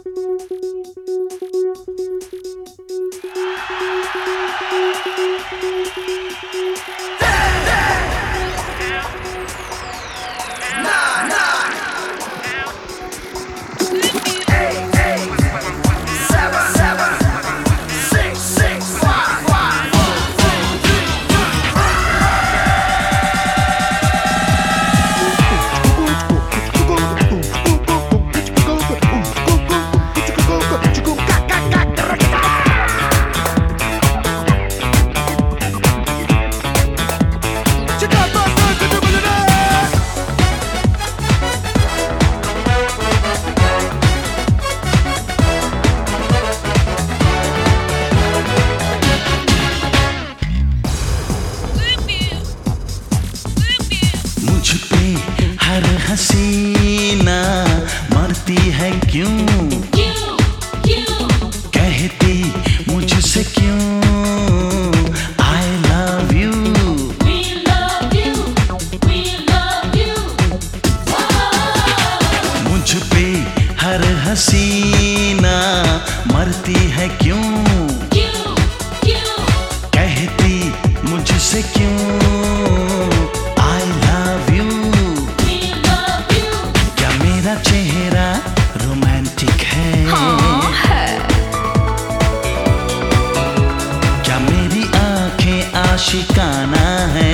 हर हसीना मरती है क्यों कहती मुझसे क्यों I love you मुझ पे हर हसीना मरती है क्यों कहती मुझसे क्यों चेहरा रोमांटिक है क्या मेरी आंखें आशिकाना है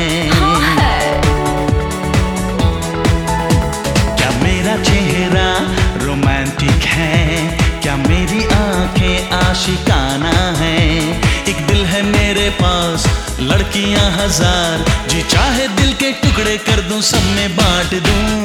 क्या मेरा चेहरा रोमांटिक है क्या मेरी आंखें आशिकाना है एक दिल है मेरे पास लड़कियां हजार जी चाहे दिल के टुकड़े कर दूं सब में बांट दूं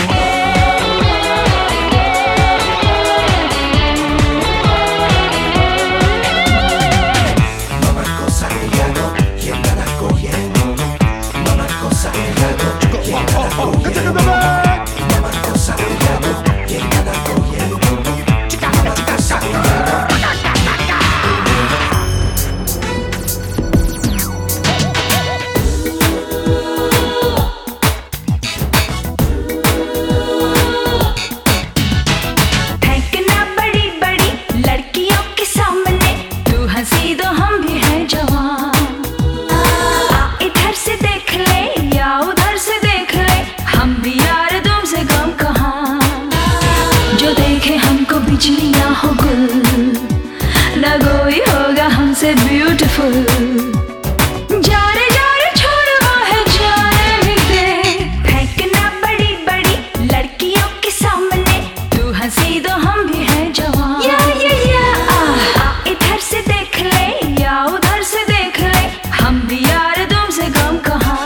बिजलियां हो गुल ना कोई होगा हमसे ब्यूटीफुल जाने जाने छोड़ वो है जाने भी दे फेंकना बड़ी बड़ी लड़कियों के सामने तू हंसी तो हम भी हैं जवान या इधर से देख ले या उधर से देख ले हम भी यार तुमसे कम कहाँ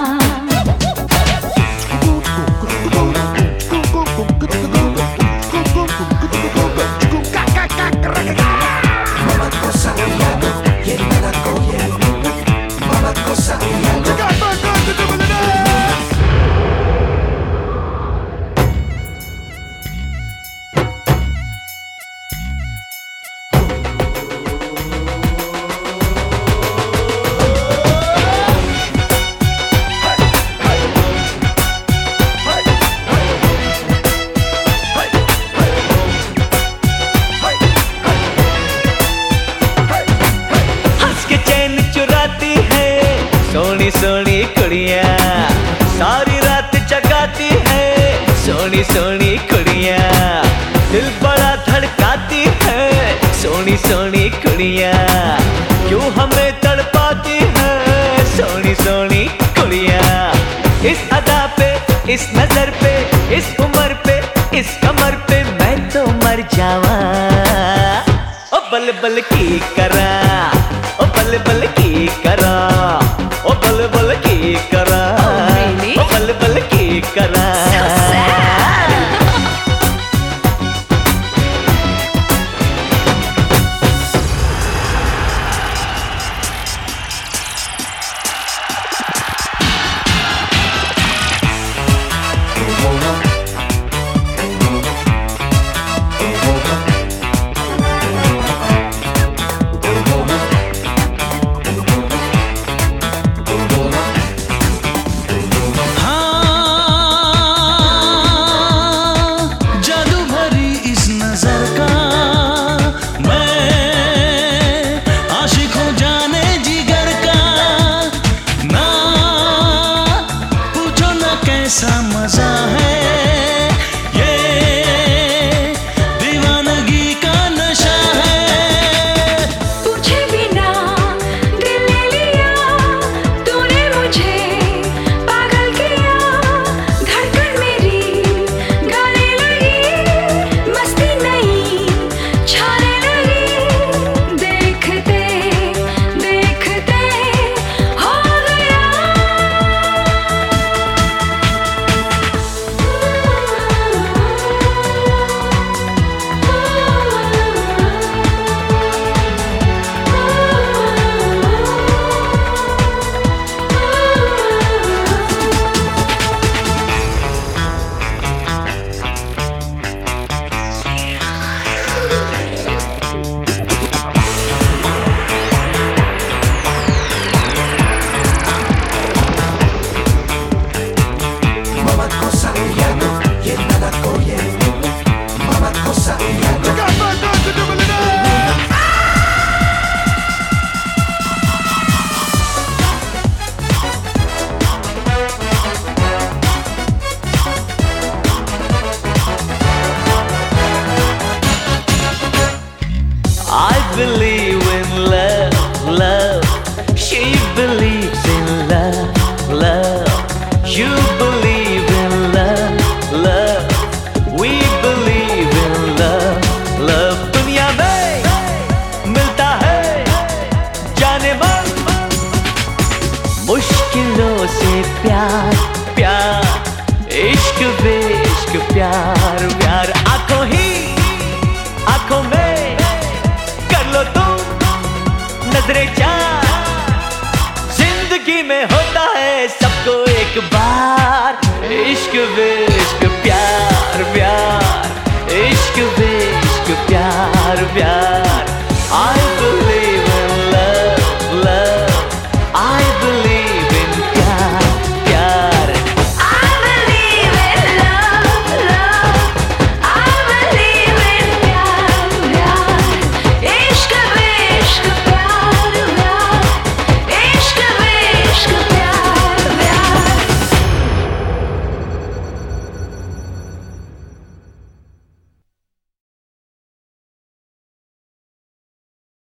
सोनी सोनी कुड़ियाँ सारी रात जगाती है सोनी सोनी कुड़ियाँ दिल बड़ा धड़काती है सोनी सोनी कुड़ियाँ क्यों हमें तड़पाती है सोनी सोनी कुड़ियाँ इस अदा पे इस नजर पे इस उम्र पे इस कमर पे मैं तो मर जावा ओ बल बल की करा ओ बल बल की करा ओ बल बल की करा ओ बल बल की करा believe in love, love. She believes in love, love. You believe in love, love. We believe in love, love. दुनिया में मिलता है जाने मन, मुश्किलों से प्यार, प्यार, इश्क बेइश्क प्यार, प्यार। आंखों ही आंखों में कर लो तुम नजरे चार। जिंदगी में होता है सबको एक बार, इश्क बेइश्क